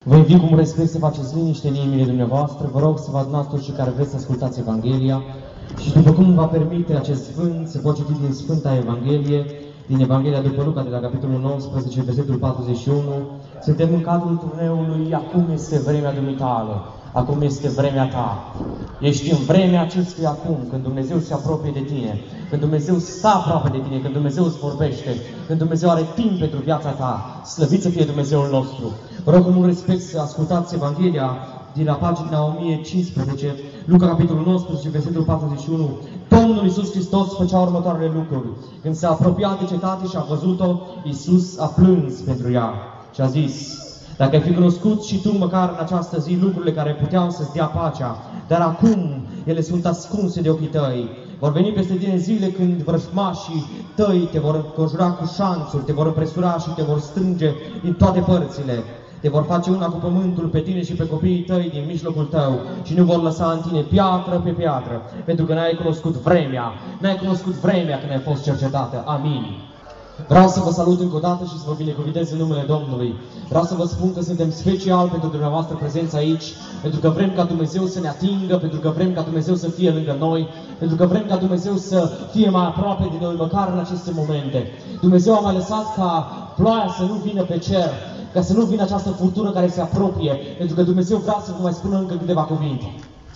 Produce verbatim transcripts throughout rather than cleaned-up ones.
Vă invit cu respect să faceți liniște în inimile dumneavoastră. Vă rog să vă adunați toți cei care vreți să ascultați Evanghelia. Și după cum va permite acest Sfânt, se pot citi din Sfânta Evanghelie, din Evanghelia după Luca, de la capitolul nouăsprezece, versetul patruzeci și unu. Suntem în cadrul turneului Acum este vremea dumitale, acum este vremea ta. Ești în vremea acestui acum, când Dumnezeu se apropie de tine, când Dumnezeu stă aproape de tine, când Dumnezeu îți vorbește, când Dumnezeu are timp pentru viața ta. Slăvit să fie Dumnezeul nostru! Vă rog cu mult respect să ascultați Evanghelia din la pagina o mie cincisprezece, Luca, capitolul nouăsprezece, versetul patruzeci și unu. Domnul Iisus Hristos făcea următoarele lucruri. Când s-a apropiat de cetate și a văzut-o, Iisus a plâns pentru ea și a zis: dacă ai fi cunoscut și tu măcar în această zi lucrurile care puteau să-ți dea pacea, dar acum ele sunt ascunse de ochii tăi. Vor veni peste tine zile când vrăjmașii tăi te vor înconjura cu șanțuri, te vor împresura și te vor strânge din toate părțile. Te vor face una cu pământul pe tine și pe copiii tăi din mijlocul tău și nu vor lăsa în tine piatră pe piatră, pentru că n-ai cunoscut vremea, n-ai cunoscut vremea când ai fost cercetată. Amin. Vreau să vă salut încă o dată și să vă binecuvintez în numele Domnului. Vreau să vă spun că suntem special pentru dumneavoastră prezența aici, pentru că vrem ca Dumnezeu să ne atingă, pentru că vrem ca Dumnezeu să fie lângă noi, pentru că vrem ca Dumnezeu să fie mai aproape de noi, măcar în aceste momente. Dumnezeu a mai lăsat ca ploaia să nu vină pe cer, ca să nu vină această furtună care se apropie, pentru că Dumnezeu vrea să vă mai spună încă câteva cuvinte.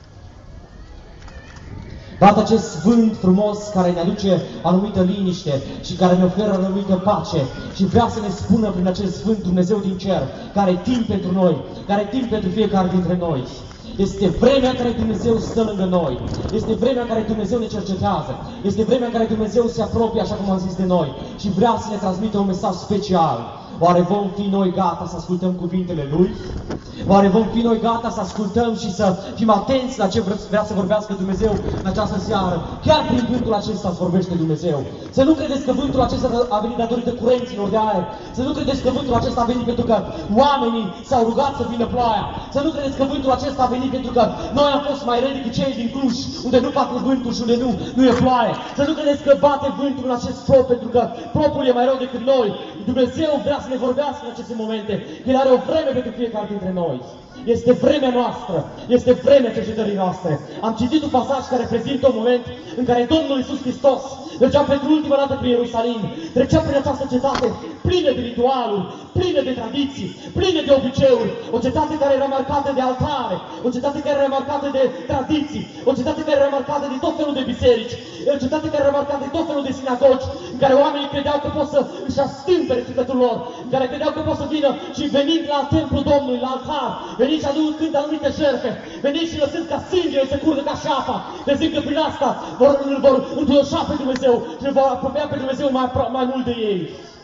Dată acest vânt frumos care ne aduce anumită liniște și care ne oferă anumită pace și vrea să ne spună prin acest vânt Dumnezeu din cer, care are timp pentru noi, care are timp pentru fiecare dintre noi. Este vremea în care Dumnezeu stă lângă noi. Este vremea în care Dumnezeu ne cercetează. Este vremea în care Dumnezeu se apropie, așa cum am zis, de noi și vrea să ne transmită un mesaj special. Oare vom fi noi gata să ascultăm cuvintele Lui? Oare vom fi noi gata să ascultăm și să fim atenți la ce vrea să vorbească Dumnezeu în această seară? Chiar prin vântul acesta îți vorbește Dumnezeu. Să nu credeți că vântul acesta a venit datorită curenților de aer. Să nu credeți că vântul acesta a venit pentru că oamenii s-au rugat să vină ploaia. Să nu credeți că vântul acesta a venit pentru că noi am fost mai răi decât cei din Cluj, unde nu fac vântul și unde nu, nu e ploaie. Să nu credeți că bate vântul în acest plop pentru că plopul e mai rău decât noi. Dumnezeu vrea să ne vorbească în aceste momente. El are o vreme pentru fiecare dintre noi. Este vremea noastră, este vremea cercetării noastre. Am citit un pasaj care reprezintă un moment în care Domnul Iisus Hristos mergea pentru ultima dată prin Ierusalim, trecea prin această cetate plină de ritualuri, plină de tradiții, plină de obiceiuri, o cetate care era marcată de altare, o cetate care era marcată de tradiții, o cetate care era marcată de tot felul de biserici, o cetate care era marcată de tot felul de sinagogi, în care oamenii credeau că pot să își astâmpere sufletul lor, în care credeau că pot să vină și venind la templul Domnului, la altar, venind și aducând anumite jertfe, venind și lăsând ca sângele să curgă ca și apa, crezând că prin asta vor, vor înduioșa pe Dumnezeu și îl vor apropia pe Dumnezeu mai, mai mult de ei.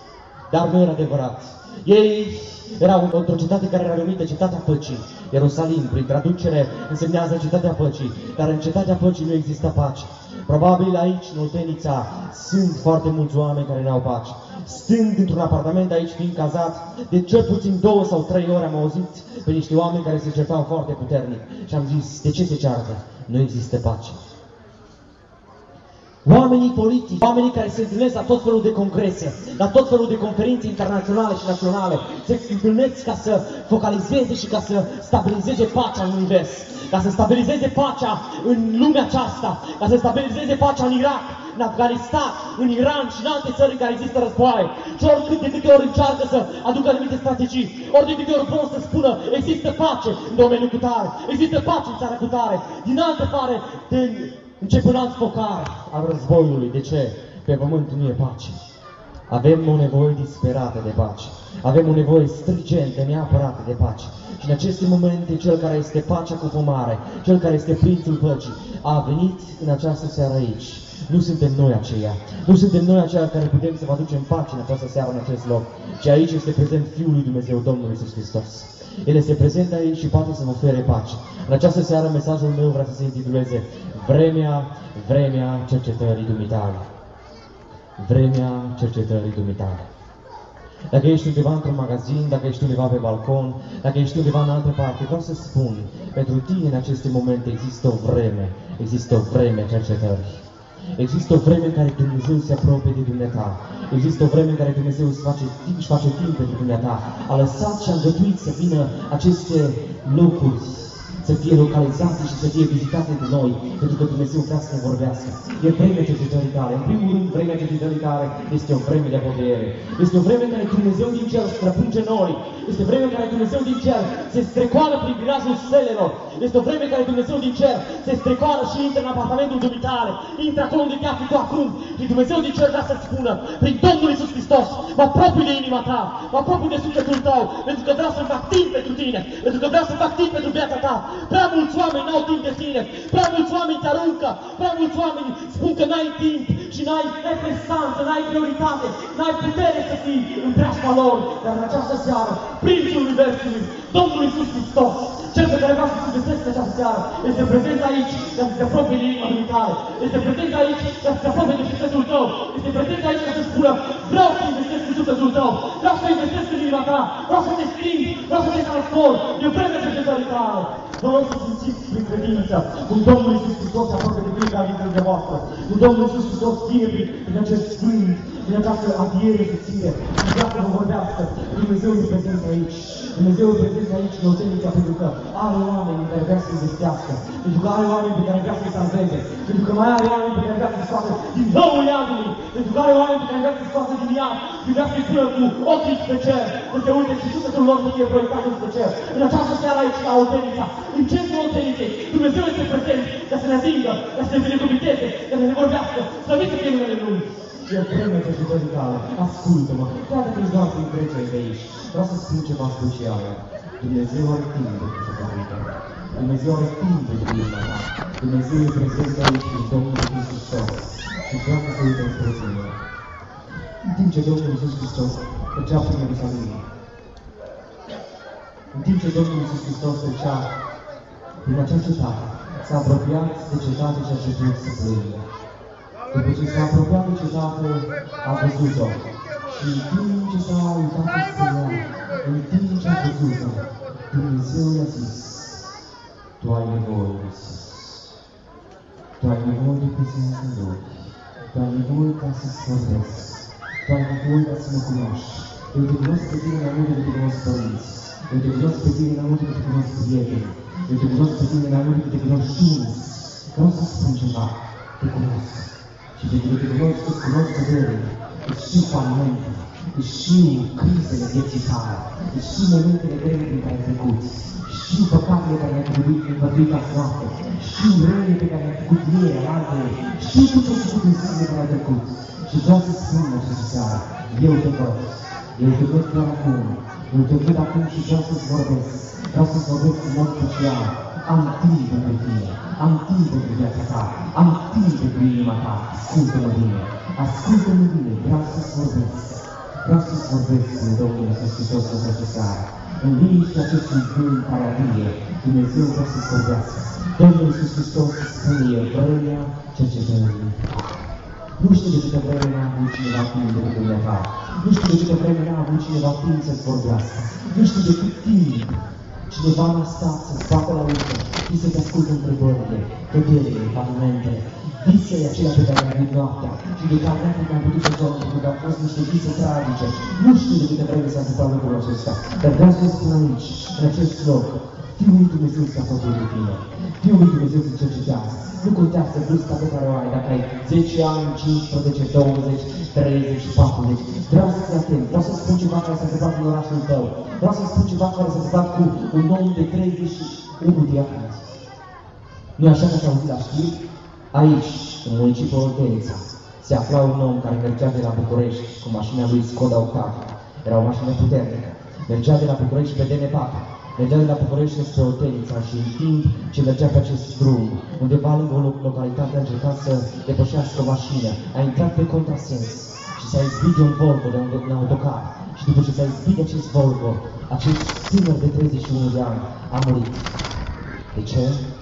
Dar nu era adevărat. Ei erau într-o cetate care era numită Cetatea Păcii. Ierusalim, prin traducere, însemnează Cetatea Păcii, dar în Cetatea Păcii nu există pace. Probabil aici, în Oltenița, sunt foarte mulți oameni care n-au pace. Stând într-un apartament aici, fiind cazat, de cel puțin două sau trei ore am auzit pe niște oameni care se certau foarte puternic. Și am zis, de ce se ceartă? Nu există pace. Oamenii politici, oamenii care se întâlnesc la tot felul de congrese, la tot felul de conferințe internaționale și naționale, se întâlnesc ca să focalizeze și ca să stabilizeze pacea în univers, ca să stabilizeze pacea în lumea aceasta, ca să stabilizeze pacea în Irak, în Afganistan, în Iran și în alte țări în care există războaie. Și oricât de câte ori încearcă să aducă anumite strategii, ori de câte ori vor să spună există pace în domeniul cu tare, există pace în țara cu tare, din altă parte, din încep un alt focar al războiului. De ce? Pe pământ nu e pace. Avem o nevoie disperată de pace. Avem o nevoie strigentă, neapărată de pace. Și în aceste momente, Cel care este pacea cu pomare, Cel care este Prințul Păcii, a venit în această seară aici. Nu suntem noi aceia. Nu suntem noi aceia care putem să vă aducem pace în această seară, în acest loc. Ci aici este prezent Fiul lui Dumnezeu, Domnul Iisus Hristos. El este prezent aici și poate să vă ofere pace. În această seară, mesajul meu vrea să se intituleze Vremea, vremea cercetării dumitale. Vremea cercetării dumitale. Dacă ești undeva într-un magazin, dacă ești undeva pe balcon, dacă ești undeva în altă parte, vreau să spun, pentru tine în aceste momente există o vreme, există o vreme a cercetării. Există o vreme în care Dumnezeu se apropie de dumneata. Există o vreme în care Dumnezeu își face, își face timp pentru dumneata. A lăsat și a îngăduit să vină aceste locuri, să fie localizate și să fie vizitate de noi, pentru că Dumnezeu vrea să ne vorbească. E vremea cercetării tale. În primul rând, vremea cercetării tale este o vreme de apropieere. Este o vreme în care Dumnezeu din cer străpunge nori. Este o vreme în care Dumnezeu din cer se strecoară prin grilajul stelelor. Este o vreme în care Dumnezeu din cer se strecoară și intră în apartamentul dumitare. Intră acolo unde te afli tu acum. Și Dumnezeu din cer vrea să-ți spună, prin Domnul Iisus Hristos, mă apropii de inima ta, mă apropii de sufletul tău, pentru că vreau să fac timp pentru tine, pentru că vreau să fac timp pentru viața ta. Prea mulți oameni n-au timp de tine, prea mulți oameni te aruncă, prea mulți oameni spun că n-ai timp și n-ai, n-ai prestanță, n-ai prioritate, n-ai putere să fii în preajma lor. Dar în această seară, Prințul Universului, Domnul Iisus Hristos, Cel pe care vreau să-ți găsesc în această seară, este prezent aici, ca să te apropie de inima dumitare. Este prezent aici, ca să te apropie de sufletul tău. Este prezent aici, ca să spună, vreau să investesc în sufletul tău, vreau să investesc în inima ta, vreau să te schimb, vreau să te transform. E vremea cercetării tale. Vă rog să simțiți prin credință cum Domnul Iisus Hristos se apropie de fiecare dintre dumneavoastră. Cum Domnul Iisus Hristos vine prin, prin acest sfânt, prin această adiere subțire. Și vrea să vă vorbească. Dumnezeu e prezent aici. Dumnezeu e prezent aici în Oltenița, pentru că are oameni în care vrea să investească. Pentru că are oameni pe care vrea să-i salveze. Pentru că mai are oameni pe care vrea să-i scoată din nou iadului. Pentru că are oameni pe care vrea să-i scoată din iad. Și vrea să-i pună cu ochii spre cer. Să se uite și sufletul lor să fie proiectat spre cer. În această seară aici, la Oltenița, în centrul Olteniței, Dumnezeu este prezent ca să ne atingă, ca să ne binecuvinteze, ca să ne vorbească. Slăvit să fie numele Lui. E vremea cercetării tale. Ascultă-mă. Poate că ești doar prin trecere de aici. Vreau să spun ceva special. Dumnezeu are timp de cercetării tale. Dumnezeu are timp de inima ta. Dumnezeu e prezent aici în Domnul Iisus Hristos. Și vreau să se uită spre tine. În timp ce Domnul Iisus Hristos trecea prin Ierusalim, în timp ce Domnul Iisus Hristos trecea prin acea cetate, s-a apropiat de cetate și a început să plângă. După ce s-a apropiat de cetate, a văzut-o. Și în timp ce s-a uitat spre ea, în timp ce a văzut-o, Dumnezeu i-a zis, tu ai nevoie de Iisus. Tu ai nevoie de prezența Lui. Tu ai nevoie ca să-ți vorbesc. Tu ai nevoie ca să mă cunoști. Eu te cunosc pe tine mai mult decât te cunosc părinți. Eu te cunosc pe tine mai mult decât te cunosc prieteni. Eu te cunosc pe tine mai mult decât te cunosc șuns. Vreau să spun ceva. Te cunosc. Și pentru că te cunosc, îți cunosc durerile, îți știu falimente, îți știu crizele vieții tale, îți știu momentele grele prin care ai trecut, știu păcatele care ne-ai trebuit în văduita noapte, știu răile pe care le-ai făcut ieri, altele, știu tot ce ai făcut în zilele care ai trecut. Și vreau să spun în această seară, eu te văd, eu te văd chiar acum, eu te văd acum și vreau să-ți vorbesc, vreau să-ți vorbesc în mod special. Am timp pentru tine, am timp pentru viața ta, am timp pentru inima ta. Ascultă-mă bine, ascultă-mă bine, vreau să-ți vorbesc. Vreau să-ți vorbesc în Domnul Iisus Hristos în această seară. În liniștea acestui vânt care adie, Dumnezeu vrea să-ți vorbească. Domnul Iisus Hristos spune vremea cercetării. Nu știu de câte vreme n-a avut cineva timp de dumneata. Nu știu de câte vreme n-a avut cineva timp să-ți vorbească. Nu știu de cât timp cineva n-a stat să-ți bată la ușă și să-ți asculte întrebările, căderile, falimentele, visele acelea pe care le-ai avut noaptea și de care noaptea n-am putut să dorm pentru că au fost niște vise tragice. Nu știu de câte vreme s-a întâmplat lucrul acesta, dar vreau să-ți spun aici, în acest loc, Fiul lui Dumnezeu se apropie de tine. Fiul lui Dumnezeu se cercetează. Nu contează vârsta pe care o ai, dacă ai zece ani, cincisprezece, douăzeci, treizeci, patruzeci. Vreau să fii atent. Vreau să spun ceva care s-a întâmplat în orașul tău. Vreau să spun ceva care s-a întâmplat cu un om de treizeci și unu de ani. Nu așa că s-a auzit la știri? Aici, în municipiul Oltenița, se afla un om care mergea de la București cu mașina lui Skoda Octavia. Era o mașină puternică. Mergea de la București pe D N patru. Mergea de la București spre Oltenița și în timp ce mergea pe acest drum, undeva lângă o localitate a încercat să depășească o mașină, a intrat pe contrasens și s-a izbit de un Volvo, de un, de un autocar. Și după ce s-a izbit de acest Volvo, acest tânăr de treizeci și unu de ani a murit. De ce?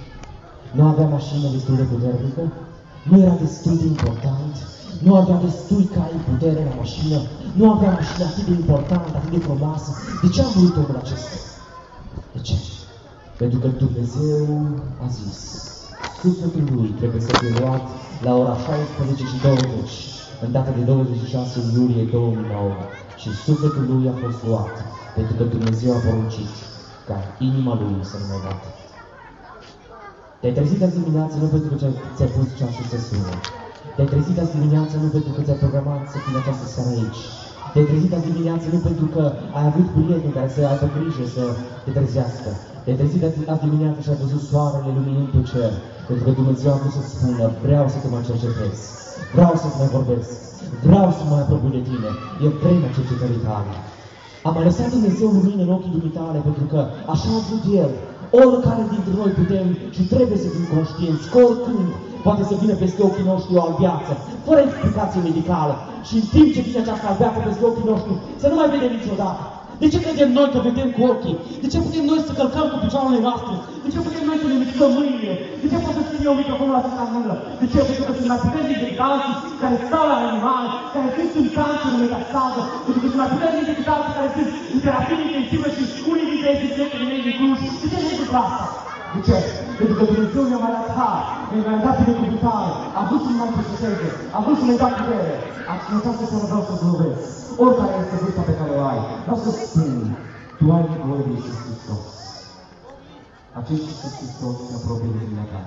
Nu avea mașină destul de puternică? Nu era destul de important? Nu avea destul cai putere la mașină? Nu avea mașină atât de importantă, atât de frumoasă? De ce a murit omul acesta? De ce? Pentru că Dumnezeu a zis, sufletul lui trebuie să fie luat la ora șaisprezece și douăzeci, în data de douăzeci și șase iulie două mii nouă, și sufletul lui a fost luat, pentru că Dumnezeu a poruncit ca inima lui să nu mai bată. Te-ai trezit azi dimineață nu pentru că ți-ai pus ceasul să sună. Te-ai trezit azi dimineață nu pentru că ți-ai programat să fii în această seară aici. Te-ai trezit azi dimineață nu pentru că ai avut prieteni care să aibă grijă să te trezească. Te-ai trezit azi dimineață și ai văzut soarele luminând pe cer, pentru că Dumnezeu a vrut să spună: vreau să te mai cercetez, vreau să-ți mai vorbesc, vreau să mă apropii de tine, e vremea cercetării tale. A mai lăsat Dumnezeu lumină în ochii dumitale, pentru că așa a vrut El. Oricare dintre noi putem și trebuie să fim conștienți că oricând poate să vină peste ochii noștri o albeață, fără explicație medicală, și în timp ce vine această albeață peste ochii noștri, să nu mai vedem niciodată. De ce credem noi că vedem cu ochii? De ce putem noi să călcăm cu picioarele noastre? De ce putem noi să ne mișcăm mâinile? De ce pot să țin eu microfonul acesta în mână? De ce? Pentru că sunt mai puternici decât alții care stau la animale, care sunt în cancer, în metastază, pentru că sunt mai puternici decât alții care sunt în terapie intensivă și unii dintre ei sunt prietenii mei din Cluj. De ce nu întâmplă asta? De ce? Pentru că Dumnezeu ne-a mai dat har, ne-a mai dat binecuvântare, a vrut să ne mai protejeze, a vrut să ne dea putere. În această seară vreau să globesc. Oricare este vârsta pe care o ai, vreau să spun: tu ai nevoie de Iisus Hristos. Acest Iisus Hristos te apropie de tine ta.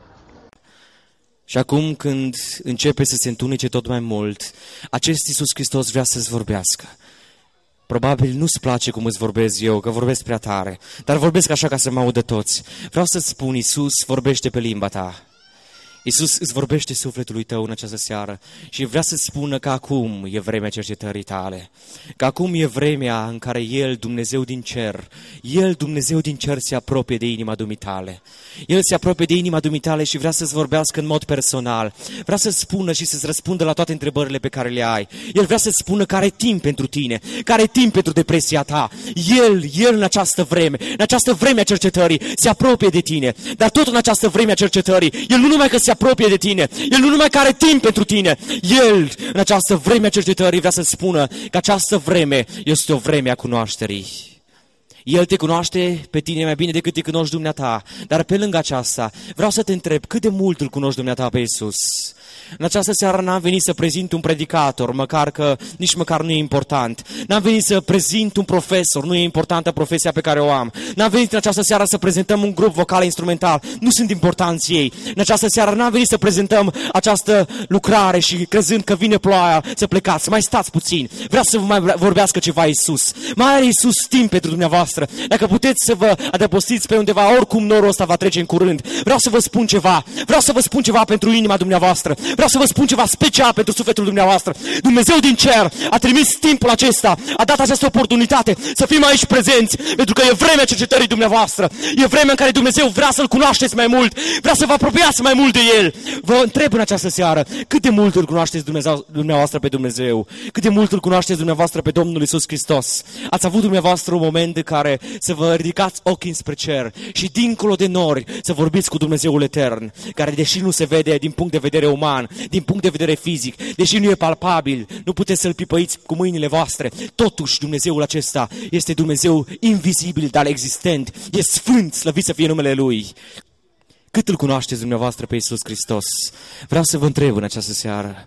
Și acum, când începe să se întunece tot mai mult, acest Iisus Hristos vrea să-ți vorbească. Probabil nu-ți place cum îți vorbesc eu, că vorbesc prea tare, dar vorbesc așa ca să mă audă toți. Vreau să-ți spun: Iisus vorbește pe limba ta. Iisus îți vorbește sufletului tău în această seară și vrea să-ți spună că acum e vremea cercetării tale, că acum e vremea în care El, Dumnezeu din cer, El, Dumnezeu din cer, se apropie de inima dumitale. El se apropie de inima dumitale și vrea să-ți vorbească în mod personal, vrea să-ți spună și să-ți răspundă la toate întrebările pe care le ai. El vrea să-ți spună că are timp pentru tine, că are timp pentru depresia ta. El, El în această vreme, în această vreme a cercetării, se apropie de tine, dar tot în această vreme a cercetării, El nu numai că se apropie de tine, El nu numai că are timp pentru tine, El în această vreme a cercetării vrea să spună că această vreme este o vreme a cunoașterii. El te cunoaște pe tine mai bine decât te cunoști dumneata, dar pe lângă aceasta vreau să te întreb: cât de mult îl cunoști dumneata pe Iisus? În această seară n-am venit să prezint un predicator, măcar că nici măcar nu e important. N-am venit să prezint un profesor, nu e importantă profesia pe care o am. N-am venit în această seară să prezentăm un grup vocal instrumental, nu sunt importanți ei. În această seară n-am venit să prezentăm această lucrare și crezând că vine ploaia să plecați. Mai stați puțin, vreau să vă mai vorbească ceva Iisus. Mai are Iisus timp pentru dumneavoastră. Dacă puteți să vă adăpostiți pe undeva, oricum norul ăsta va trece în curând. Vreau să vă spun ceva, vreau să vă spun ceva pentru inima dumneavoastră. Vreau să vă spun ceva special pentru sufletul dumneavoastră. Dumnezeu din cer a trimis timpul acesta, a dat această oportunitate să fim aici prezenți, pentru că e vremea cercetării dumneavoastră. E vremea în care Dumnezeu vrea să-L cunoașteți mai mult, vrea să vă apropiați mai mult de El. Vă întreb în această seară: cât de mult îl cunoașteți Dumnezeu, dumneavoastră pe Dumnezeu? Cât de mult îl cunoașteți dumneavoastră pe Domnul Iisus Hristos? Ați avut dumneavoastră un moment în care să vă ridicați ochii spre cer și dincolo de nori să vorbiți cu Dumnezeul etern, care deși nu se vede din punct de vedere uman, din punct de vedere fizic, deși nu e palpabil, nu puteți să-L pipăiți cu mâinile voastre, totuși Dumnezeul acesta este Dumnezeu invizibil, dar existent, e sfânt, slăvit să fie numele Lui. Cât îl cunoașteți dumneavoastră pe Iisus Hristos? Vreau să vă întreb în această seară.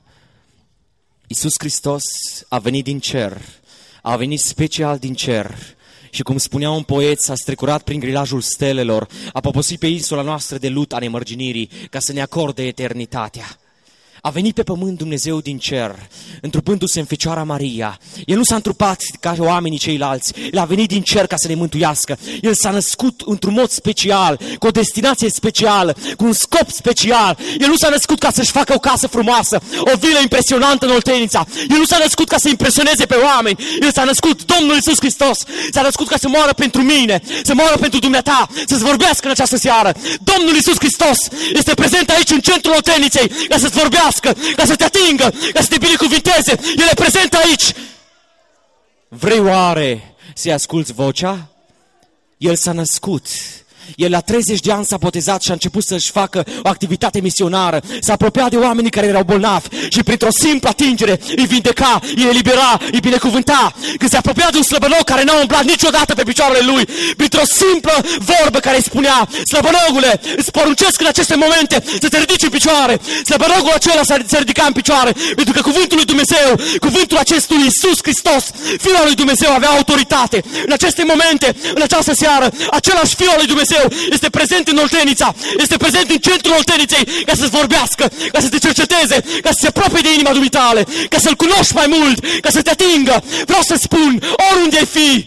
Iisus Hristos a venit din cer, a venit special din cer. Și cum spunea un poet, s-a strecurat prin grilajul stelelor, a poposit pe insula noastră de lut a nemărginirii, ca să ne acorde eternitatea. A venit pe pământ Dumnezeu din cer, întrupându-se în Fecioara Maria. El nu s-a întrupat ca oamenii ceilalți, El a venit din cer ca să ne mântuiască. El s-a născut într-un mod special, cu o destinație specială, cu un scop special. El nu s-a născut ca să-și facă o casă frumoasă, o vilă impresionantă în Oltenița. El nu s-a născut ca să impresioneze pe oameni. El s-a născut, Domnul Iisus Hristos, s-a născut ca să moară pentru mine, să moară pentru dumneata, să-ți vorbească în această seară. Domnul Iisus Hristos este prezent aici în centrul Olteniței ca să-ți vorbească, ca să te atingă, ca să te binecuvinteze. El e prezent aici. Vrei oare să-i asculți vocea? El s-a născut El la treizeci de ani s-a botezat și a început să-și facă o activitate misionară. S-a apropiat de oamenii care erau bolnavi și printr-o simplă atingere îi vindeca, îi elibera, îi binecuvânta. Când se apropia de un slăbănog care n-a umblat niciodată pe picioarele lui, printr-o simplă vorbă care îi spunea: slăbănogule, îți poruncesc în aceste momente să te ridici în picioare. Slăbănogul acela se ridica în picioare, pentru că cuvântul lui Dumnezeu, cuvântul acestui Iisus Hristos, Fiul al lui Dumnezeu, avea autoritate. În aceste momente, în această seară, același Fiul al lui Dumnezeu este prezent în Oltenița, este prezent în centrul Olteniței ca să-ți vorbească, ca să te cerceteze, ca să se apropie de inima dumitale, ca să-L cunoști mai mult, ca să te atingă. Vreau să spun, oriunde ai fi,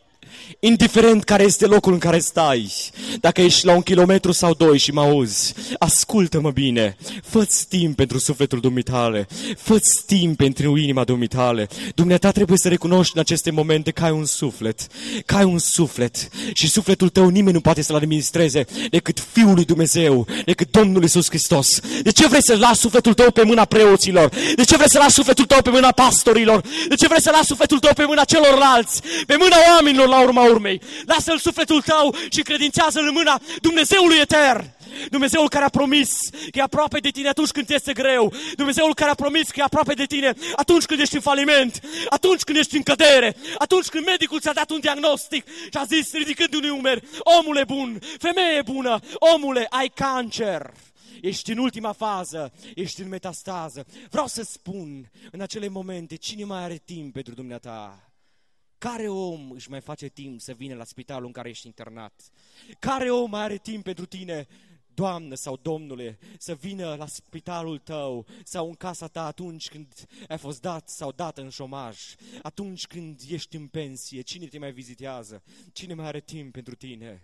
indiferent care este locul în care stai, dacă ești la un kilometru sau doi și mă auzi, ascultă-mă bine, fă-ți timp pentru sufletul dumitale, fă-ți timp pentru inima dumitale. Dumneata trebuie să recunoști în aceste momente că ai un suflet, că ai un suflet și sufletul tău nimeni nu poate să-l administreze decât Fiul lui Dumnezeu, decât Domnul Iisus Hristos. De ce vrei să lași sufletul tău pe mâna preoților? De ce vrei să lași sufletul tău pe mâna pastorilor? De ce vrei să lași sufletul tău pe mâna celorlalți? Pe mâna oamenilor la urma urmei. Lasă-l sufletul tău și credințează-l în mâna Dumnezeului etern. Dumnezeul care a promis că e aproape de tine atunci când este greu. Dumnezeul care a promis că e aproape de tine atunci când ești în faliment, atunci când ești în cădere, atunci când medicul ți-a dat un diagnostic și a zis, ridicând un umeri: omule bun, femeie bună, omule, ai cancer. Ești în ultima fază, ești în metastază. Vreau să spun în acele momente, cine mai are timp pentru dumneata? Care om își mai face timp să vină la spitalul în care ești internat? Care om mai are timp pentru tine, Doamnă sau Domnule, să vină la spitalul tău sau în casa ta atunci când ai fost dat sau dată în șomaj, atunci când ești în pensie? Cine te mai vizitează? Cine mai are timp pentru tine?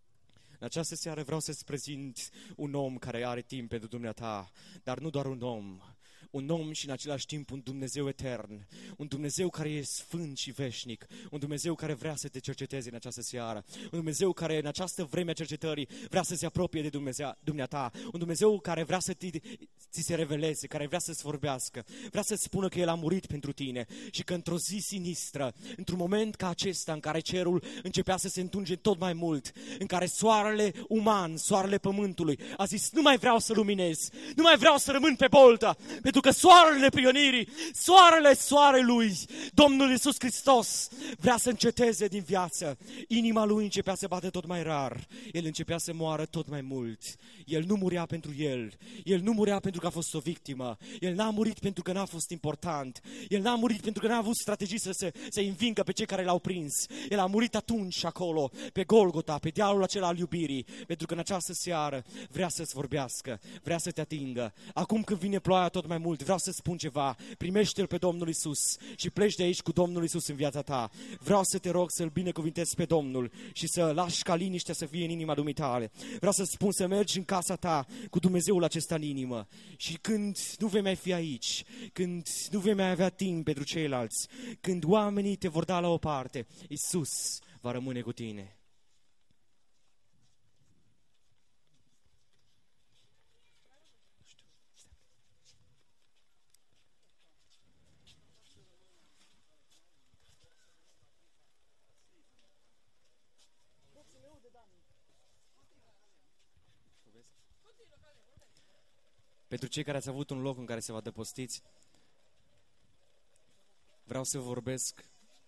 În această seară vreau să-ți prezint un om care are timp pentru dumneata, dar nu doar un om. Un om și în același timp un Dumnezeu etern, un Dumnezeu care e sfânt și veșnic, un Dumnezeu care vrea să te cerceteze în această seară, un Dumnezeu care în această vreme a cercetării vrea să se apropie de Dumnezeu, dumneata, un Dumnezeu care vrea să ți, ți se reveleze, care vrea să-ți vorbească, vrea să-ți spună că El a murit pentru tine și că într-o zi sinistră, într-un moment ca acesta în care cerul începea să se întunge tot mai mult, în care soarele uman, soarele pământului a zis: nu mai vreau să luminez, nu mai vreau să rămân pe boltă, pentru că soarele prionirii, soarele soarelui, Domnul Iisus Hristos vrea să înceteze din viață. Inima lui începea să bată tot mai rar, el începea să moară tot mai mult. El nu murea pentru el, el nu murea pentru că a fost o victimă, el n-a murit pentru că n-a fost important, el n-a murit pentru că n-a avut strategii să se să învingă pe cei care l-au prins. El a murit atunci acolo, pe Golgota, pe dealul acela al iubirii, pentru că în această seară vrea să-ți vorbească, vrea să te atingă. Acum când vine ploaia tot mai mult, vreau să spun ceva: primește-L pe Domnul Iisus și pleci de aici cu Domnul Iisus în viața ta. Vreau să te rog să-L binecuvintezi pe Domnul și să lași ca liniștea să fie în inima dumitale. Vreau să spun să mergi în casa ta cu Dumnezeul acesta în inimă și când nu vei mai fi aici, când nu vei mai avea timp pentru ceilalți, când oamenii te vor da la o parte, Iisus va rămâne cu tine. Pentru cei care ați avut un loc în care să vă adăpostiți, vreau să vorbesc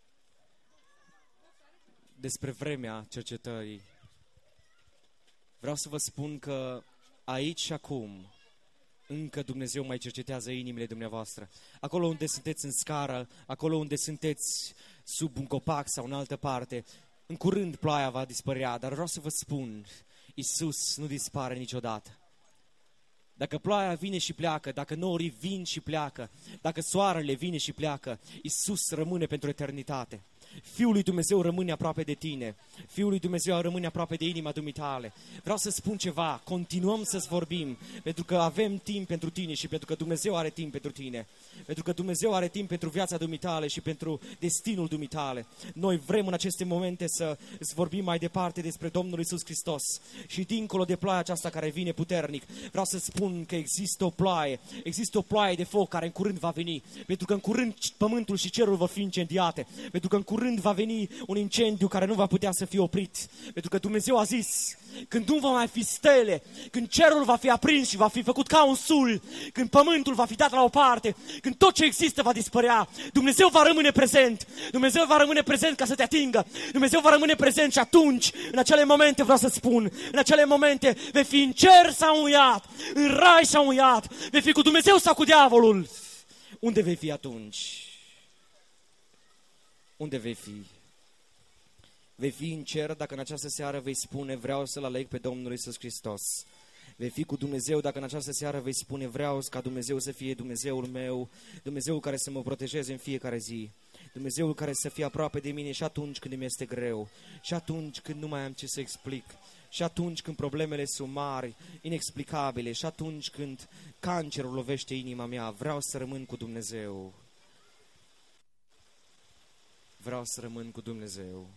despre vremea cercetării. Vreau să vă spun că aici și acum încă Dumnezeu mai cercetează inimile dumneavoastră. Acolo unde sunteți în scară, acolo unde sunteți sub un copac sau în altă parte, în curând ploaia va dispărea, dar vreau să vă spun, Iisus nu dispare niciodată. Dacă ploaia vine și pleacă, dacă norii vin și pleacă, dacă soarele vine și pleacă, Iisus rămâne pentru eternitate. Fiul lui Dumnezeu rămâne aproape de tine. Fiul lui Dumnezeu rămâne aproape de inima dumitale. Vreau să spun ceva, continuăm să-ți vorbim, pentru că avem timp pentru tine și pentru că Dumnezeu are timp pentru tine. Pentru că Dumnezeu are timp pentru viața dumitale și pentru destinul dumitale. Noi vrem în aceste momente să îți vorbim mai departe despre Domnul Iisus Hristos. Și dincolo de ploaia aceasta care vine puternic, vreau să spun că există o ploaie, există o ploaie de foc care în curând va veni. Pentru că în curând pământul și cerul vor fi incendiate. Pentru că în curând curând va veni un incendiu care nu va putea să fie oprit. Pentru că Dumnezeu a zis, când nu va mai fi stele, când cerul va fi aprins și va fi făcut ca un sul, când pământul va fi dat la o parte, când tot ce există va dispărea, Dumnezeu va rămâne prezent. Dumnezeu va rămâne prezent ca să te atingă. Dumnezeu va rămâne prezent și atunci, în acele momente vreau să spun, în acele momente vei fi în cer sau în iad, în rai sau în iad, vei fi cu Dumnezeu sau cu diavolul. Unde vei fi atunci? Unde vei fi? Vei fi în cer dacă în această seară vei spune, vreau să-L aleg pe Domnul Iisus Hristos. Vei fi cu Dumnezeu dacă în această seară vei spune, vreau ca Dumnezeu să fie Dumnezeul meu, Dumnezeul care să mă protejeze în fiecare zi, Dumnezeul care să fie aproape de mine și atunci când îmi este greu, și atunci când nu mai am ce să explic, și atunci când problemele sunt mari, inexplicabile, și atunci când cancerul lovește inima mea, vreau să rămân cu Dumnezeu. Vreau să rămân cu Dumnezeu.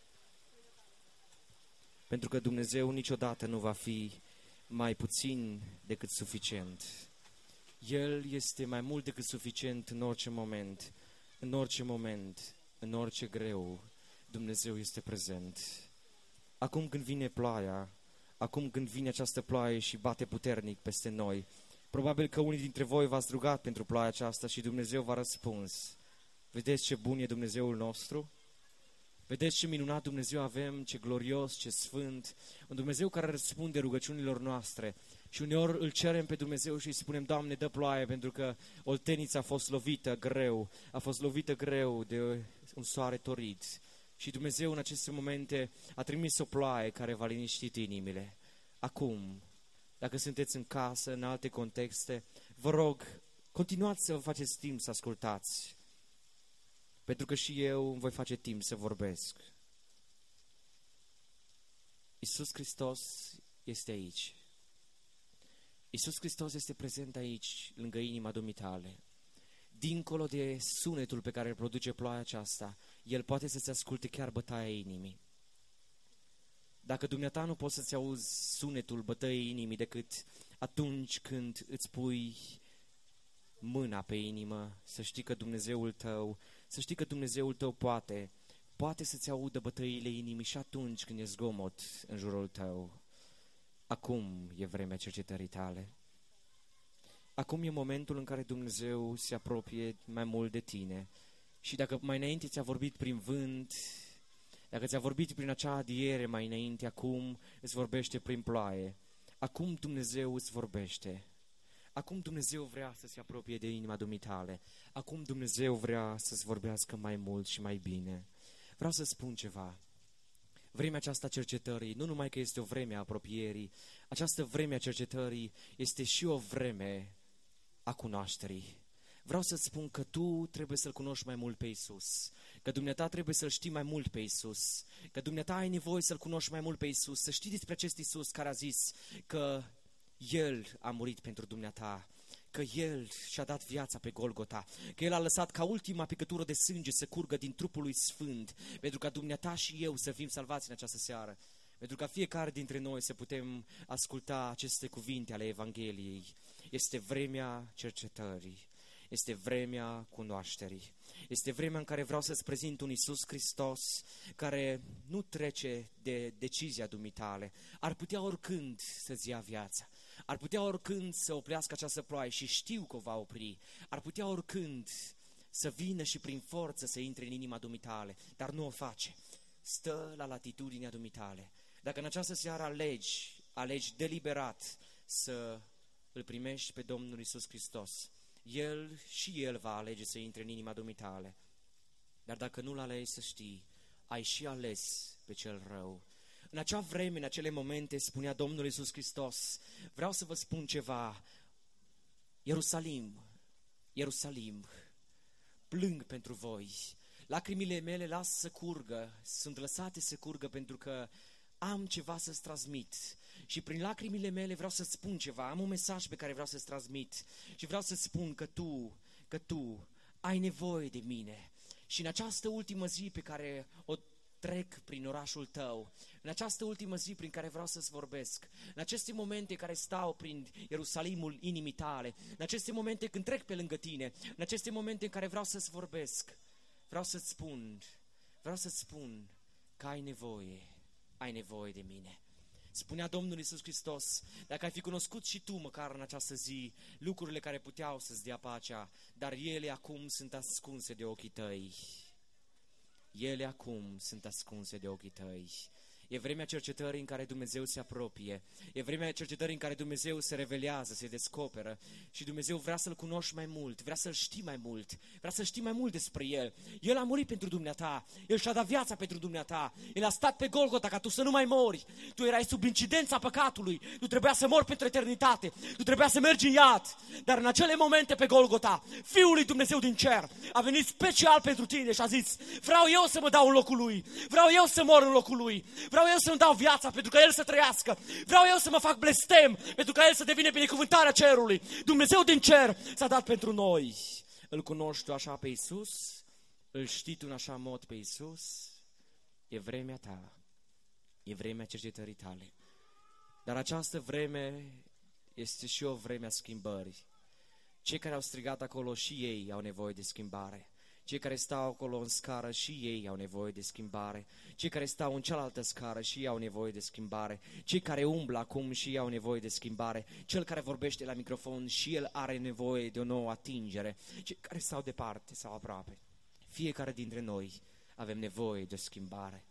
Pentru că Dumnezeu niciodată nu va fi mai puțin decât suficient. El este mai mult decât suficient în orice moment. În orice moment, în orice greu, Dumnezeu este prezent. Acum când vine ploaia, acum când vine această ploaie și bate puternic peste noi, probabil că unii dintre voi v-ați rugat pentru ploaia aceasta și Dumnezeu v-a răspuns. Vedeți ce bun e Dumnezeul nostru? Vedeți ce minunat Dumnezeu avem, ce glorios, ce sfânt, un Dumnezeu care răspunde rugăciunilor noastre. Și uneori îl cerem pe Dumnezeu și îi spunem, Doamne, dă ploaie, pentru că oltenița a fost lovită greu, a fost lovită greu de un soare torit. Și Dumnezeu în aceste momente a trimis o ploaie care v-a liniștit inimile. Acum, dacă sunteți în casă, în alte contexte, vă rog, continuați să vă faceți timp să ascultați. Pentru că și eu îmi voi face timp să vorbesc. Iisus Hristos este aici. Iisus Hristos este prezent aici, lângă inima dumitale. Dincolo de sunetul pe care îl produce ploaia aceasta, El poate să-ți asculte chiar bătaia inimii. Dacă dumneata nu poți să-ți auzi sunetul bătăiei inimii decât atunci când îți pui mâna pe inimă, să știi că Dumnezeul tău, să știi că Dumnezeul tău poate, poate să-ți audă bătăile inimii și atunci când e zgomot în jurul tău. Acum e vremea cercetării tale. Acum e momentul în care Dumnezeu se apropie mai mult de tine. Și dacă mai înainte ți-a vorbit prin vânt, dacă ți-a vorbit prin acea adiere mai înainte, acum îți vorbește prin ploaie. Acum Dumnezeu îți vorbește. Acum Dumnezeu vrea să se apropie de inima dumitale. Acum Dumnezeu vrea să-ți vorbească mai mult și mai bine. Vreau să spun ceva. Vremea aceasta cercetării, nu numai că este o vreme a apropierii, această vreme a cercetării este și o vreme a cunoașterii. Vreau să-ți spun că tu trebuie să-L cunoști mai mult pe Iisus, că dumneata trebuie să-L știi mai mult pe Iisus, că dumneata ai nevoie să-L cunoști mai mult pe Iisus, să știi despre acest Iisus care a zis că El a murit pentru dumneata, că El și-a dat viața pe Golgota, că El a lăsat ca ultima picătură de sânge să curgă din trupul lui Sfânt, pentru ca dumneata și eu să fim salvați în această seară, pentru ca fiecare dintre noi să putem asculta aceste cuvinte ale Evangheliei. Este vremea cercetării, este vremea cunoașterii, este vremea în care vreau să-ți prezint un Iisus Hristos care nu trece de decizia dumitale, ar putea oricând să-ți ia viața. Ar putea oricând să oprească această ploaie și știu că o va opri. Ar putea oricând să vină și prin forță să intre în inima dumitale, dar nu o face. Stă la latitudinea dumitale. Dacă în această seară alegi, alegi deliberat să îl primești pe Domnul Iisus Hristos, El și El va alege să intre în inima dumitale. Dar dacă nu-L alegi, să știi, ai și ales pe cel rău. În acea vreme, în acele momente, spunea Domnul Iisus Hristos, vreau să vă spun ceva, Ierusalim, Ierusalim, plâng pentru voi, lacrimile mele las să curgă, sunt lăsate să curgă pentru că am ceva să-ți transmit și prin lacrimile mele vreau să-ți spun ceva, am un mesaj pe care vreau să-ți transmit și vreau să-ți spun că tu, că tu ai nevoie de mine. Și în această ultimă zi pe care o trec prin orașul tău, în această ultimă zi prin care vreau să-ți vorbesc, în aceste momente care stau prin Ierusalimul inimii tale, în aceste momente când trec pe lângă tine, în aceste momente în care vreau să-ți vorbesc, vreau să-ți spun, vreau să-ți spun că ai nevoie, ai nevoie de mine. Spunea Domnul Iisus Hristos, dacă ai fi cunoscut și tu măcar în această zi lucrurile care puteau să-ți dea pacea, dar ele acum sunt ascunse de ochii tăi. Ele acum sunt ascunse de ochii tăi. E vremea cercetării în care Dumnezeu se apropie. E vremea cercetării în care Dumnezeu se revelează, se descoperă. Și Dumnezeu vrea să-L cunoști mai mult, vrea să-L știi mai mult, vrea să știi mai mult despre El. El a murit pentru dumneata, El și-a dat viața pentru dumneata. El a stat pe Golgota ca tu să nu mai mori. Tu erai sub incidența păcatului, tu trebuia să mori pentru eternitate, tu trebuia să mergi în iad. Dar în acele momente pe Golgota, Fiul lui Dumnezeu din cer a venit special pentru tine și a zis: vreau eu să mă dau în locul Lui, vreau eu să mor în locul Lui, vreau eu să-mi dau viața pentru ca El să trăiască, vreau eu să mă fac blestem pentru ca El să devină binecuvântarea cerului. Dumnezeu din cer s-a dat pentru noi. Îl cunoști tu așa pe Iisus? Îl știi tu în așa mod pe Iisus? E vremea ta, e vremea cercetării tale. Dar această vreme este și o vreme a schimbării. Cei care au strigat acolo și ei au nevoie de schimbare. Cei care stau acolo în scară și ei au nevoie de schimbare. Cei care stau în cealaltă scară și ei au nevoie de schimbare. Cei care umblă acum și ei au nevoie de schimbare. Cel care vorbește la microfon și el are nevoie de o nouă atingere. Cei care stau departe sau aproape. Fiecare dintre noi avem nevoie de o schimbare.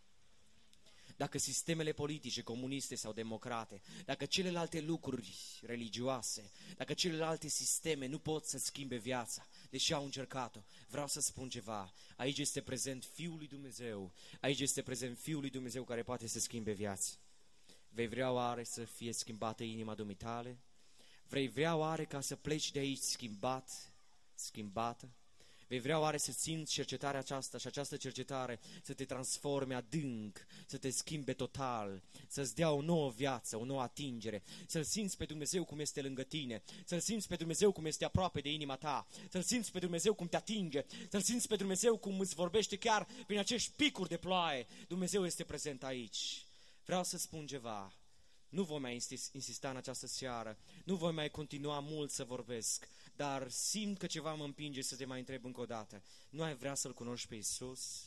Dacă sistemele politice, comuniste sau democrate, dacă celelalte lucruri religioase, dacă celelalte sisteme nu pot să schimbe viața, deși au încercat-o, vreau să spun ceva. Aici este prezent Fiul lui Dumnezeu, aici este prezent Fiul lui Dumnezeu care poate să schimbe viața. Vei vrea oare să fie schimbată inima dumitale? Vrei vrea oare ca să pleci de aici schimbat, schimbată? Vei vrea oare să simți cercetarea aceasta și această cercetare să te transforme adânc, să te schimbe total, să-ți dea o nouă viață, o nouă atingere, să-L simți pe Dumnezeu cum este lângă tine, să-L simți pe Dumnezeu cum este aproape de inima ta, să-L simți pe Dumnezeu cum te atinge, să-L simți pe Dumnezeu cum îți vorbește chiar prin acești picuri de ploaie. Dumnezeu este prezent aici. Vreau să spun ceva. Nu voi mai insista în această seară, nu voi mai continua mult să vorbesc, dar simt că ceva mă împinge să te mai întreb încă o dată. Nu ai vrea să-L cunoști pe Iisus?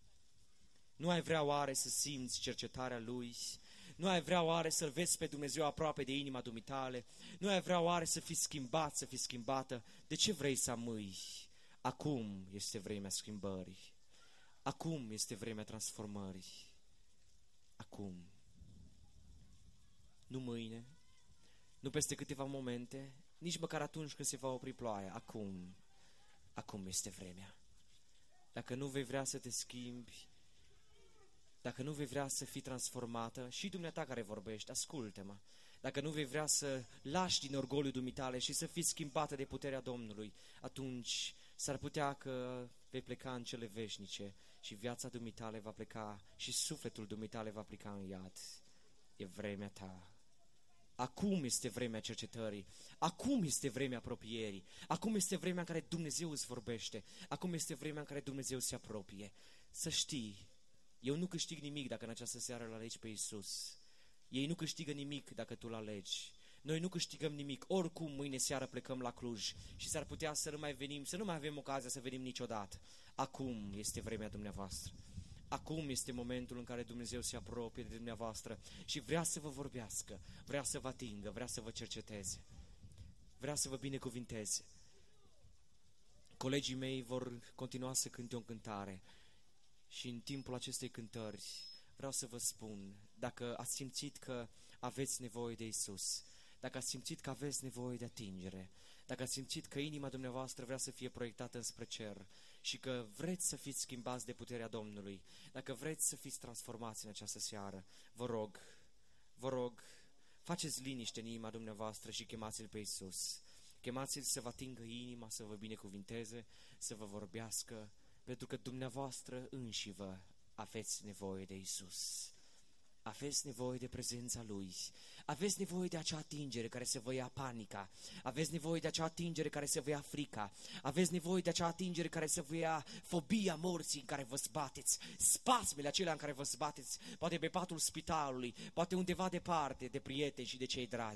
Nu ai vrea oare să simți cercetarea Lui? Nu ai vrea oare să-L vezi pe Dumnezeu aproape de inima dumitale? Nu ai vrea oare să fii schimbat, să fii schimbată? De ce vrei să amâi? Acum este vremea schimbării. Acum este vremea transformării. Acum. Nu mâine, nu peste câteva momente, nici măcar atunci când se va opri ploaia. Acum, acum este vremea. Dacă nu vei vrea să te schimbi, dacă nu vei vrea să fii transformată, și dumneata care vorbești, ascultă-mă. Dacă nu vei vrea să lași din orgoliul dumitale și să fii schimbată de puterea Domnului, atunci s-ar putea că vei pleca în cele veșnice și viața dumitale va pleca și sufletul dumitale va pleca în iad. E vremea ta. Acum este vremea cercetării, acum este vremea apropierii, acum este vremea în care Dumnezeu îți vorbește, acum este vremea în care Dumnezeu se apropie. Să știi, eu nu câștig nimic dacă în această seară îl alegi pe Iisus. Ei nu câștigă nimic dacă tu îl alegi. Noi nu câștigăm nimic, oricum mâine seară plecăm la Cluj și s-ar putea să nu mai venim, să nu mai avem ocazia să venim niciodată. Acum este vremea dumneavoastră. Acum este momentul în care Dumnezeu se apropie de dumneavoastră și vrea să vă vorbească, vrea să vă atingă, vrea să vă cerceteze, vrea să vă binecuvinteze. Colegii mei vor continua să cânte o cântare și în timpul acestei cântări vreau să vă spun, dacă ați simțit că aveți nevoie de Iisus, dacă ați simțit că aveți nevoie de atingere, dacă ați simțit că inima dumneavoastră vrea să fie proiectată înspre cer și că vreți să fiți schimbați de puterea Domnului, dacă vreți să fiți transformați în această seară, vă rog, vă rog, faceți liniște în inima dumneavoastră și chemați-L pe Iisus. Chemați-L să vă atingă inima, să vă binecuvinteze, să vă vorbească, pentru că dumneavoastră înși vă aveți nevoie de Iisus. Aveți nevoie de prezența Lui, aveți nevoie de acea atingere care să vă ia panica, aveți nevoie de acea atingere care să vă ia frica, aveți nevoie de acea atingere care să vă ia fobia morții în care vă zbateți, spasmele acelea în care vă zbateți, poate pe patul spitalului, poate undeva departe de prieteni și de cei dragi.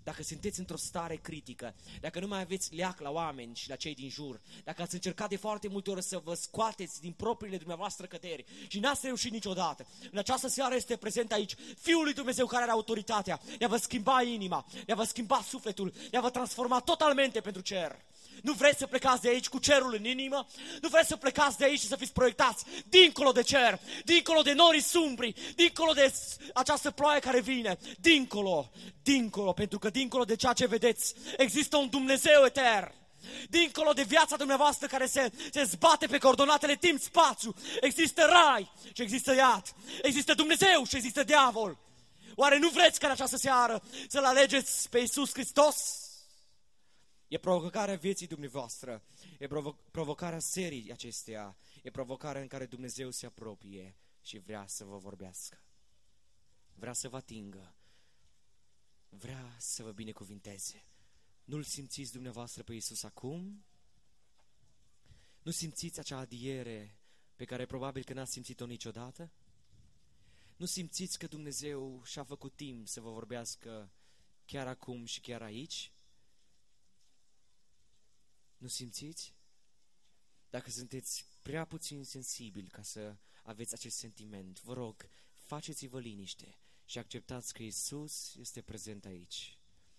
dacă sunteți într-o stare critică, dacă nu mai aveți leac la oameni și la cei din jur, dacă ați încercat de foarte multe ori să vă scoateți din propriile dumneavoastră căderi și n-ați reușit niciodată, în această seară este prezent aici Fiul lui Dumnezeu care are autoritatea de a vă schimba inima, de a vă schimba sufletul, de a vă transforma totalmente pentru cer. Nu vreți să plecați de aici cu cerul în inimă? Nu vreți să plecați de aici și să fiți proiectați dincolo de cer, dincolo de norii sumbri, dincolo de această ploaie care vine, dincolo, dincolo, pentru că dincolo de ceea ce vedeți există un Dumnezeu etern. Dincolo de viața dumneavoastră care se, se zbate pe coordonatele timp-spațiu, există rai și există iad, există Dumnezeu și există diavol. Oare nu vreți ca în această seară să-L alegeți pe Iisus Hristos? E provocarea vieții dumneavoastră, e provo- provocarea serii acesteia, e provocarea în care Dumnezeu se apropie și vrea să vă vorbească. Vrea să vă atingă, vrea să vă binecuvinteze. Nu-L simțiți dumneavoastră pe Iisus acum? Nu simțiți acea adiere pe care probabil că n-ați simțit-o niciodată? Nu simțiți că Dumnezeu și-a făcut timp să vă vorbească chiar acum și chiar aici? Nu simțiți? Dacă sunteți prea puțin sensibili ca să aveți acest sentiment, vă rog, faceți-vă liniște și acceptați că Iisus este prezent aici.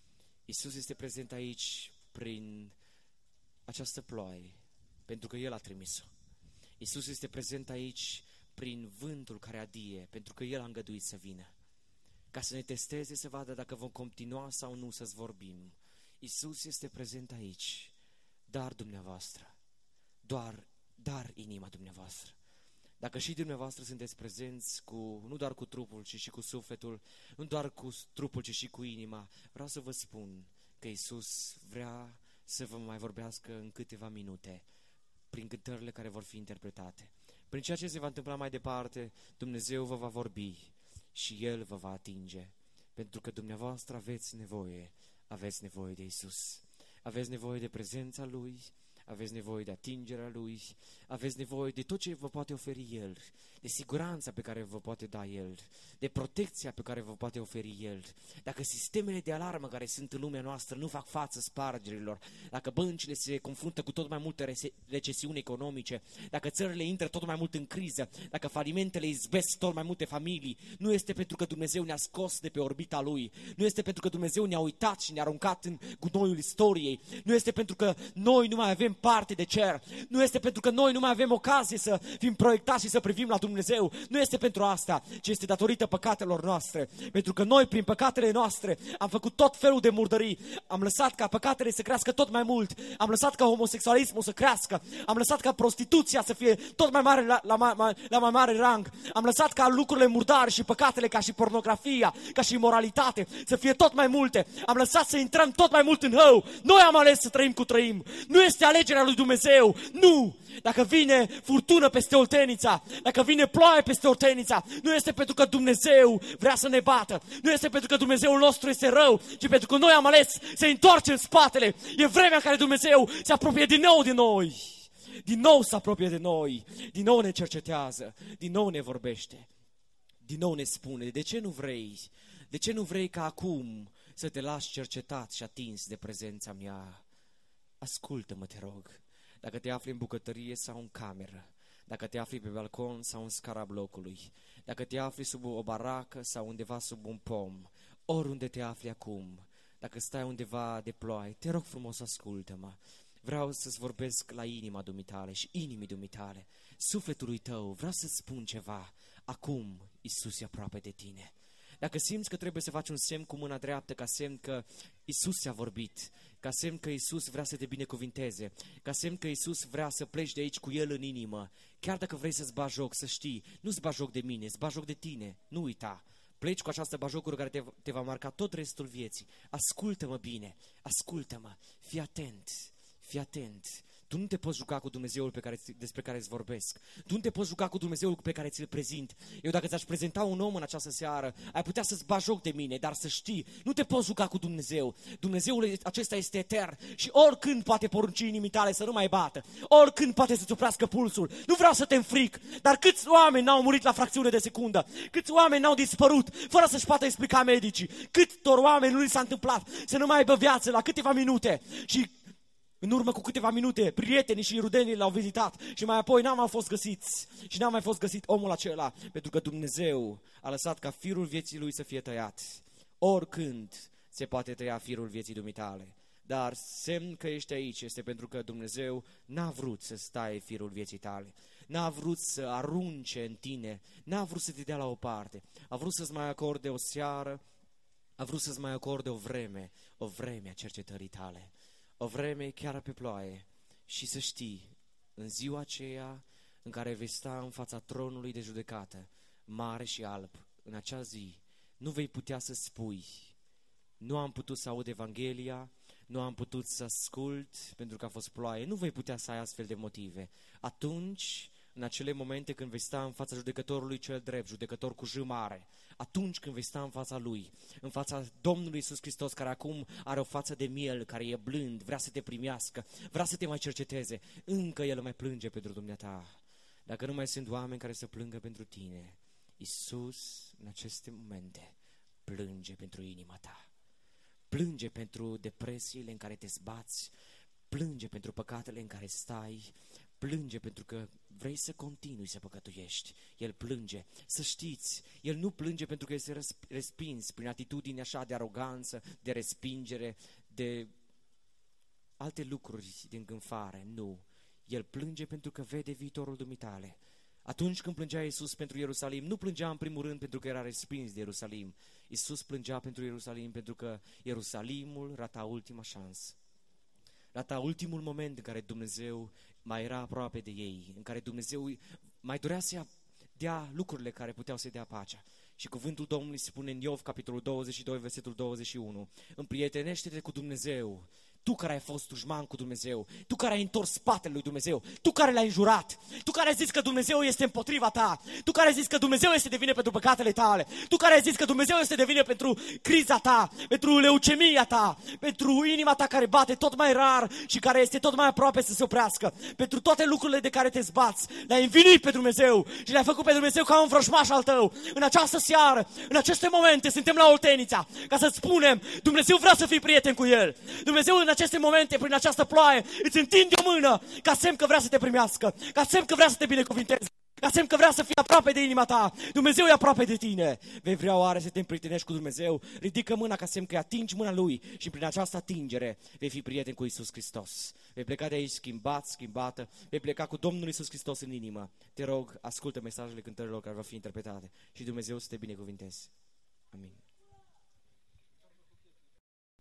Iisus este prezent aici prin această ploaie, pentru că El a trimis-o. Iisus este prezent aici prin vântul care adie, pentru că El a îngăduit să vină, ca să ne testeze, să vadă dacă vom continua sau nu să-ți vorbim. Iisus este prezent aici. Dar dumneavoastră, doar, dar inima dumneavoastră. Dacă și dumneavoastră sunteți prezenți cu, nu doar cu trupul, ci și cu sufletul, nu doar cu trupul, ci și cu inima, vreau să vă spun că Iisus vrea să vă mai vorbească în câteva minute, prin cântările care vor fi interpretate. Prin ceea ce se va întâmpla mai departe, Dumnezeu vă va vorbi și El vă va atinge, pentru că dumneavoastră aveți nevoie, aveți nevoie de Iisus. Aveți nevoie de prezența Lui, aveți nevoie de atingerea Lui, aveți nevoie de tot ce vă poate oferi El, de siguranța pe care vă poate da El, de protecția pe care vă poate oferi El. Dacă sistemele de alarmă care sunt în lumea noastră nu fac față spargerilor, dacă băncile se confruntă cu tot mai multe recesiuni economice, dacă țările intră tot mai mult în criză, dacă falimentele izbesc tot mai multe familii, nu este pentru că Dumnezeu ne-a scos de pe orbita Lui, nu este pentru că Dumnezeu ne-a uitat și ne-a aruncat în gunoiul istoriei, nu este pentru că noi nu mai avem parte de cer, nu este pentru că noi nu mai avem ocazie să fim proiectați și să privim la Dumnezeu, nu este pentru asta, ci este datorită păcatelor noastre, pentru că noi prin păcatele noastre am făcut tot felul de murdării, am lăsat ca păcatele să crească tot mai mult, am lăsat ca homosexualismul să crească, am lăsat ca prostituția să fie tot mai mare la, la, la, la mai mare rang, am lăsat ca lucrurile murdare și păcatele ca și pornografia, ca și imoralitate să fie tot mai multe, am lăsat să intrăm tot mai mult în hău, noi am ales să trăim cu trăim, nu este alegerea lui Dumnezeu, nu! Dacă vine furtună peste Oltenița, dacă vine ploaie peste Oltenița, nu este pentru că Dumnezeu vrea să ne bată, nu este pentru că Dumnezeul nostru este rău, ci pentru că noi am ales să întoarcem spatele. E vremea în care Dumnezeu se apropie din nou de noi, din nou se apropie de noi, din nou ne cercetează, din nou ne vorbește, din nou ne spune, de ce nu vrei, de ce nu vrei ca acum să te lași cercetat și atins de prezența mea? Ascultă-mă, te rog, dacă te afli în bucătărie sau în cameră, dacă te afli pe balcon sau în scara blocului, dacă te afli sub o baracă sau undeva sub un pom, oriunde te afli acum, dacă stai undeva de ploaie, te rog frumos, ascultă-mă. Vreau să-ți vorbesc la inima dumitale și inimii dumitale, sufletului tău, vreau să-ți spun ceva. Acum Iisus e aproape de tine. Dacă simți că trebuie să faci un semn cu mâna dreaptă ca semn că Iisus ți-a vorbit, ca semn că Iisus vrea să te binecuvinteze, ca semn că Iisus vrea să pleci de aici cu El în inimă, chiar dacă vrei să-ți bagi joc, să știi, nu-ți bagi joc de mine, îți bagi joc de tine, nu uita. Pleci cu această bajocură care te, te va marca tot restul vieții. Ascultă-mă bine, ascultă-mă, fii atent, fii atent. tu nu te poți juca cu Dumnezeul pe care, despre care îți vorbesc. Tu nu te poți juca cu Dumnezeul pe care ți-l prezint. Eu dacă ți-aș prezenta un om în această seară, ai putea să-ți bagi joc de mine, dar să știi, nu te poți juca cu Dumnezeu. Dumnezeul acesta este etern și oricând poate porunci inimii tale să nu mai bată. Oricând poate să-ți oprească pulsul. Nu vreau să te înfric, dar câți oameni n-au murit la fracțiune de secundă? Câți oameni n-au dispărut fără să-și poată explica medicii? Câtor oameni nu li s-a întâmplat să nu mai aibă viață la câteva minute și în urmă cu câteva minute prietenii și rudenii l-au vizitat și mai apoi n-am mai fost găsiți și n-am mai fost găsit omul acela, pentru că Dumnezeu a lăsat ca firul vieții lui să fie tăiat. Oricând se poate tăia firul vieții dumitale, dar semn că ești aici este pentru că Dumnezeu n-a vrut să stai firul vieții tale, n-a vrut să arunce în tine, n-a vrut să te dea la o parte, a vrut să-ți mai acorde o seară, a vrut să-ți mai acorde o vreme, o vreme a cercetării tale, o vreme chiar pe ploaie. Și să știi, în ziua aceea în care vei sta în fața tronului de judecată, mare și alb, în acea zi, nu vei putea să spui, nu am putut să aud Evanghelia, nu am putut să ascult pentru că a fost ploaie, nu vei putea să ai astfel de motive. Atunci, în acele momente când vei sta în fața judecătorului cel drept, judecător cu J mare, atunci când vei sta în fața lui, în fața Domnului Iisus Hristos, care acum are o față de miel, care e blând, vrea să te primească, vrea să te mai cerceteze, încă El mai plânge pentru dumneata. Dacă nu mai sunt oameni care să plângă pentru tine, Iisus în aceste momente plânge pentru inima ta. Plânge pentru depresiile în care te zbați, plânge pentru păcatele în care stai, plânge pentru că vrei să continui să păcătuiești. El plânge. Să știți, El nu plânge pentru că este respins prin atitudini așa de aroganță, de respingere, de alte lucruri din gânfare. Nu. El plânge pentru că vede viitorul dumitale. Atunci când plângea Iisus pentru Ierusalim, nu plângea în primul rând pentru că era respins de Ierusalim. Iisus plângea pentru Ierusalim pentru că Ierusalimul rata ultima șansă. Rata ultimul moment în care Dumnezeu mai era aproape de ei, în care Dumnezeu mai dorea să dea lucrurile care puteau să dea pacea. Și cuvântul Domnului spune în Iov, capitolul douăzeci și doi, versetul douăzeci și unu, împrietenește-te cu Dumnezeu, tu care ai fost dușman cu Dumnezeu, tu care ai întors spatele lui Dumnezeu, tu care l-ai înjurat, tu care ai zis că Dumnezeu este împotriva ta, tu care ai zis că Dumnezeu este de vină pentru păcatele tale, tu care ai zis că Dumnezeu este de vină pentru criza ta, pentru leucemia ta, pentru inima ta care bate tot mai rar și care este tot mai aproape să se oprească, pentru toate lucrurile de care te zbați, le-ai învinit pe Dumnezeu și le-ai făcut pe Dumnezeu ca un vrăjmaș al tău. În această seară, în aceste momente, suntem la Oltenița ca să spunem, Dumnezeu vrea să fii prieten cu El. Dumnezeu în aceste momente, prin această ploaie, îți întinde o mână ca semn că vrea să te primească, ca semn că vrea să te binecuvinteze, ca semn că vrea să fie aproape de inima ta. Dumnezeu e aproape de tine. Vei vrea oare să te împrietenești cu Dumnezeu? Ridică mâna ca semn că atingi mâna Lui și prin această atingere vei fi prieten cu Iisus Hristos. Vei pleca de aici schimbat, schimbată, vei pleca cu Domnul Iisus Hristos în inimă. Te rog, ascultă mesajele cântărilor care vor fi interpretate și Dumnezeu să te binecuvinteze. Amin.